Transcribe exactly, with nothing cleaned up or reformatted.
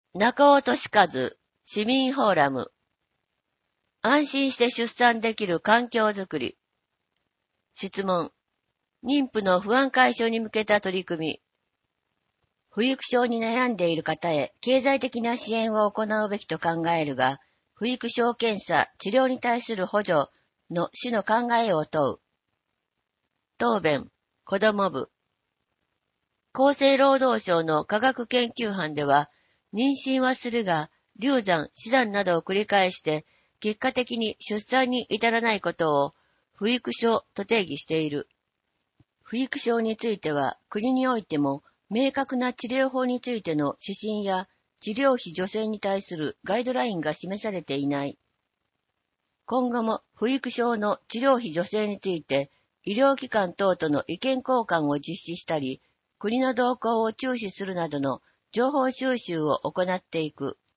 中尾俊和市民フォーラム。安心して出産できる環境づくり。質問。妊婦の不安解消に向けた取り組み。不育症に悩んでいる方へ経済的な支援を行うべきと考えるが、不育症検査、治療に対する補助の市の考えを問う。答弁。子ども部。厚生労働省の科学研究班では、妊娠はするが、流産、死産などを繰り返して、結果的に出産に至らないことを、不育症と定義している。不育症については、国においても、明確な治療法についての指針や、治療費助成に対するガイドラインが示されていない。今後も不育症の治療費助成について、医療機関等との意見交換を実施したり、国の動向を注視するなどの情報収集を行っていく。